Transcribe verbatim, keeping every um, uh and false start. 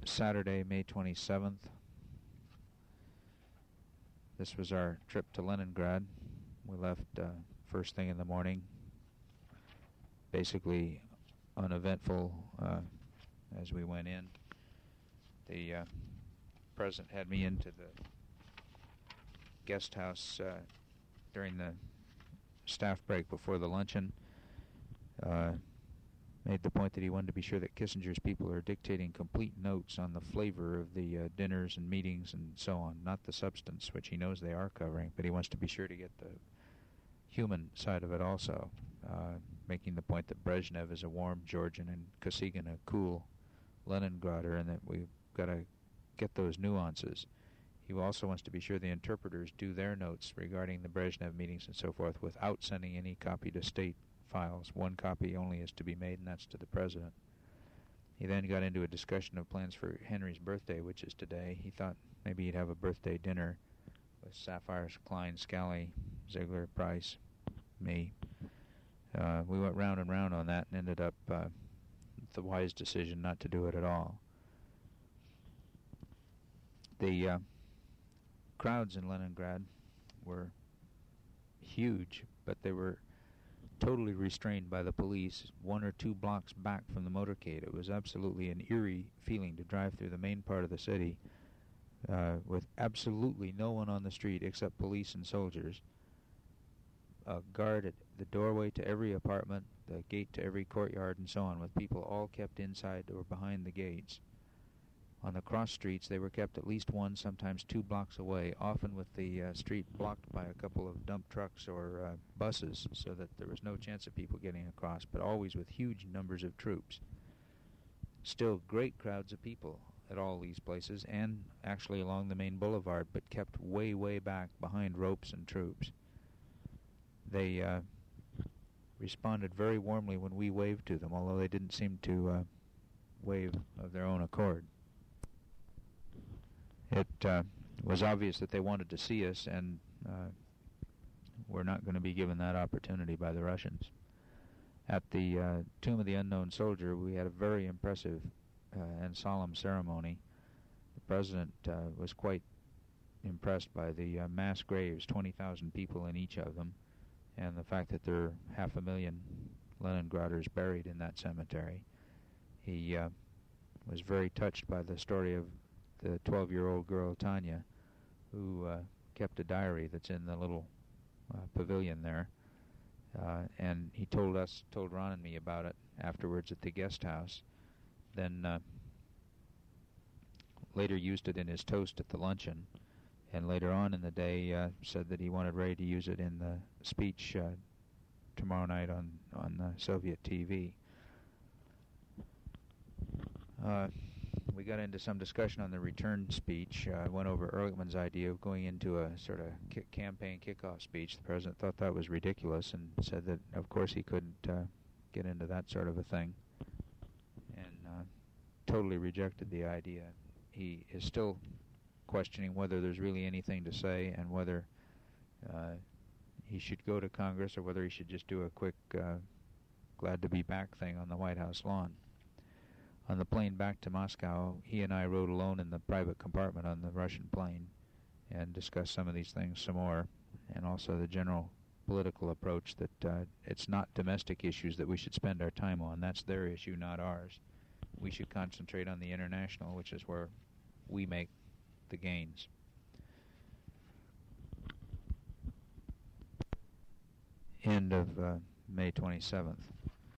Saturday, May twenty-seventh. This was our trip to Leningrad. We left uh, first thing in the morning. Basically uneventful uh, as we went in. The uh, president had me into the guest house uh, during the staff break before the luncheon. Uh, made the point that he wanted to be sure that Kissinger's people are dictating complete notes on the flavor of the uh, dinners and meetings and so on, not the substance, which he knows they are covering, but he wants to be sure to get the human side of it also, uh, making the point that Brezhnev is a warm Georgian and Kosygin a cool Leningrader, and that we've got to get those nuances. He also wants to be sure the interpreters do their notes regarding the Brezhnev meetings and so forth without sending any copy to state files. One copy only is to be made, and that's to the president. He then got into a discussion of plans for Henry's birthday, which is today. He thought maybe he'd have a birthday dinner with Sapphire, Klein, Scally, Ziegler, Price, me. Uh, we went round and round on that and ended up uh, with the wise decision not to do it at all. The uh, crowds in Leningrad were huge, but they were totally restrained by the police one or two blocks back from the motorcade. It was absolutely an eerie feeling to drive through the main part of the city uh, with absolutely no one on the street except police and soldiers. A guard at the doorway to every apartment, the gate to every courtyard, and so on, with people all kept inside or behind the gates. On the cross streets, they were kept at least one, sometimes two blocks away, often with the uh, street blocked by a couple of dump trucks or uh, buses, so that there was no chance of people getting across, but always with huge numbers of troops. Still great crowds of people at all these places, and actually along the main boulevard, but kept way, way back behind ropes and troops. They uh, responded very warmly when we waved to them, although they didn't seem to uh, wave of their own accord. It uh, was obvious that they wanted to see us, and uh, we're not going to be given that opportunity by the Russians. At the uh, Tomb of the Unknown Soldier, we had a very impressive uh, and solemn ceremony. The president uh, was quite impressed by the uh, mass graves, twenty thousand people in each of them, and the fact that there are half a million Leningraders buried in that cemetery. He uh, was very touched by the story of the twelve-year-old girl, Tanya, who uh, kept a diary that's in the little uh, pavilion there. Uh, and he told us, told Ron and me about it afterwards at the guest house. Then uh, later used it in his toast at the luncheon. And later on in the day uh, said that he wanted Ray to use it in the speech uh, tomorrow night on, on uh, Soviet T V. Uh, we got into some discussion on the return speech. I uh, went over Ehrlichman's idea of going into a sort of kick campaign kickoff speech. The president thought that was ridiculous and said that, of course, he couldn't uh, get into that sort of a thing, and uh, totally rejected the idea. He is still questioning whether there's really anything to say and whether uh, he should go to Congress or whether he should just do a quick uh, glad-to-be-back thing on the White House lawn. On the plane back to Moscow, he and I rode alone in the private compartment on the Russian plane and discussed some of these things some more, and also the general political approach that uh, it's not domestic issues that we should spend our time on. That's their issue, not ours. We should concentrate on the international, which is where we make the gains. End of uh, May twenty-seventh.